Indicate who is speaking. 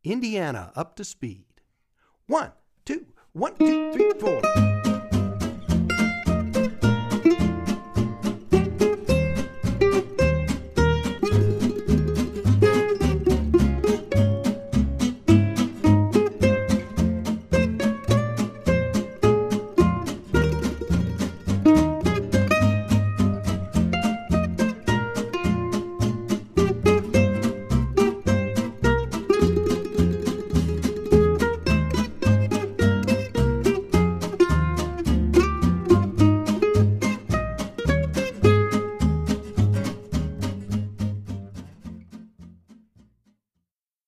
Speaker 1: Indiana up to speed. 1, 2, 1, 2, 3, 4.